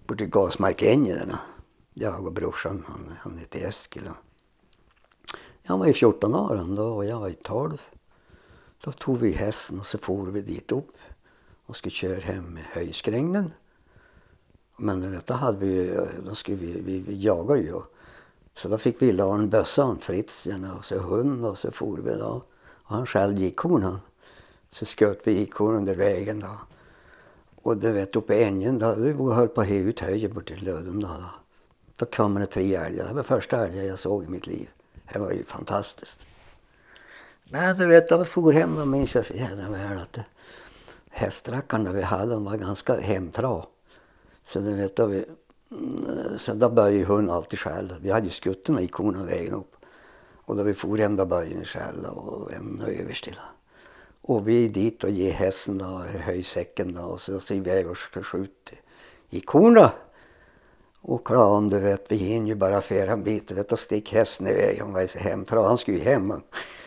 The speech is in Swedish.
bort i Gasmarkängerna. Jag och brorsan, han heter Eskil. Han var i 14 år då och jag var i 12. Då tog vi hästen och så for vi dit upp och skulle köra hem med höjskrängen. Men då hade då skulle vi jaga ju. Så då fick vi la en bössan, Fritzien och så hund och så for vi då. Och han skällde gikorna. Så sköt vi gikorna under vägen då. Och du vet uppe i ängen då, vi höll på att höja ut höjen bort till Lödum då. Då kom det 3 älgar. Det var första älgar jag såg i mitt liv. Det var ju fantastiskt. Men du vet, då vi for hem då minns jag så jävla väl att hästrackarna vi hade, de var ganska hemtra. Så du vet, då började hon alltid skälla. Vi hade ju skuttarna i korna vägen upp. Och då vi for hem då började hon skälla och en överstilla. Och vi dit och ge hästen då, höjsäcken då, och så iväg och ska skjuta i korna. Och klan, du vet, vi hinner ju bara för en bit, du vet, och stick hästen iväg. Han var ju så hemtra, han skulle ju hem.